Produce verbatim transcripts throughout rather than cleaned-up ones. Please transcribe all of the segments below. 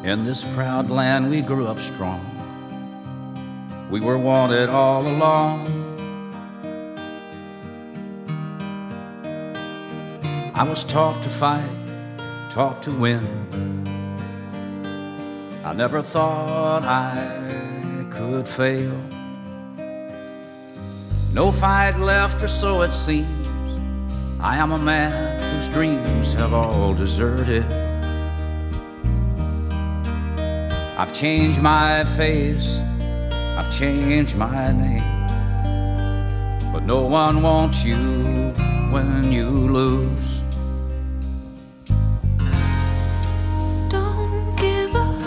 In this proud land we grew up strong. We were wanted all along. I was taught to fight, taught to win. I never thought I could fail. No fight left, or so it seems. I am a man whose dreams have all deserted. I've changed my face, I've changed my name, but no one wants you when you lose. Don't give up,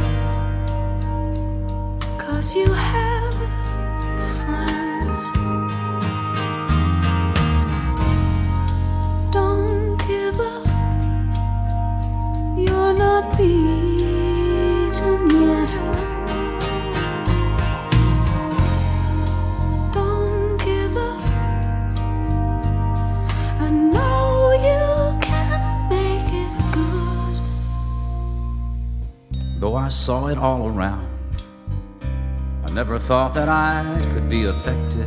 'cause you have friends. Don't give up, you're not beaten yet. Don't give up, I know you can make it good. Though I saw it all around, I never thought that I could be affected.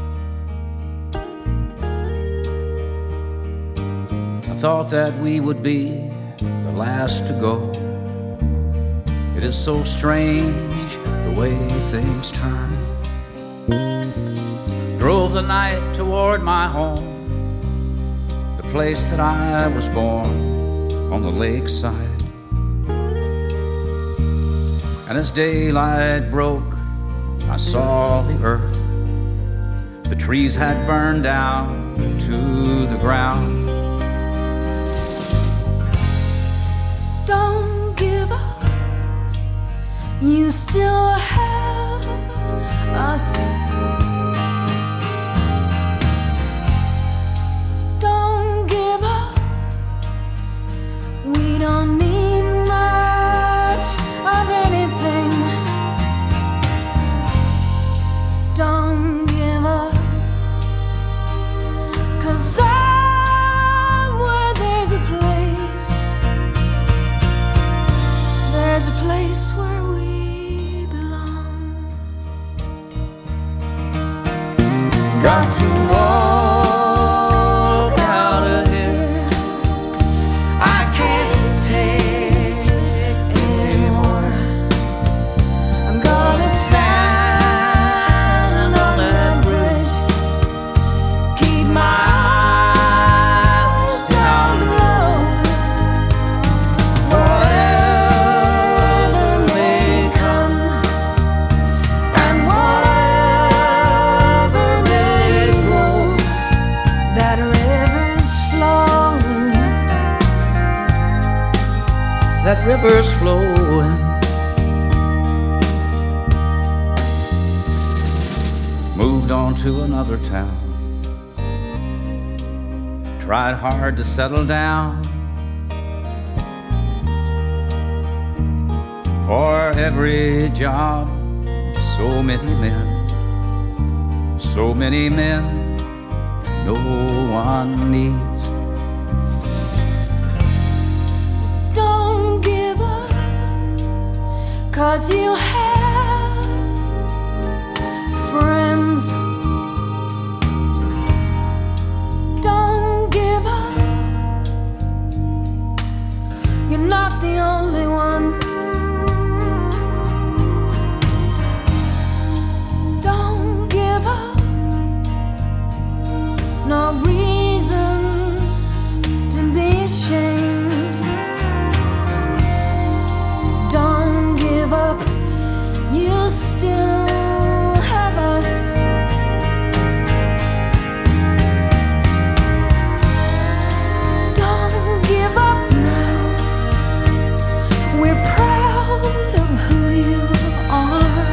I thought that we would be the last to go. It is so strange the way things turn. Drove the night toward my home, the place that I was born, on the lakeside. And as daylight broke, I saw the earth. The trees had burned down to the ground. Don't give up, you still have us. Don't give up, we don't need much of anything. Don't give up, 'cause somewhere there's a place, there's a place where we belong. Got to walk out of here, I can't take it anymore. I'm gonna stand on that bridge, keep my eyes down low. Whatever may come, and whatever may go, that river's flowing. That river's flowing. Moved on to another town, tried hard to settle down. For every job, so many men, so many men no one needs. Don't give up, 'cause you have friends. Don't give up, you're not the only one. Don't give up, no reason to be ashamed. Don't give up, you still have us. Don't give up now, we're proud of who you are.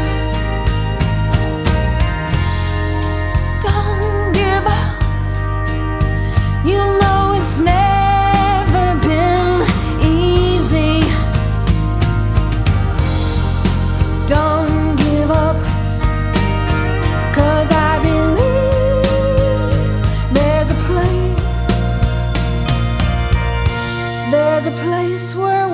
Don't give up, you know it's never been easy. Don't give up, 'cause I believe there's a place, there's a place where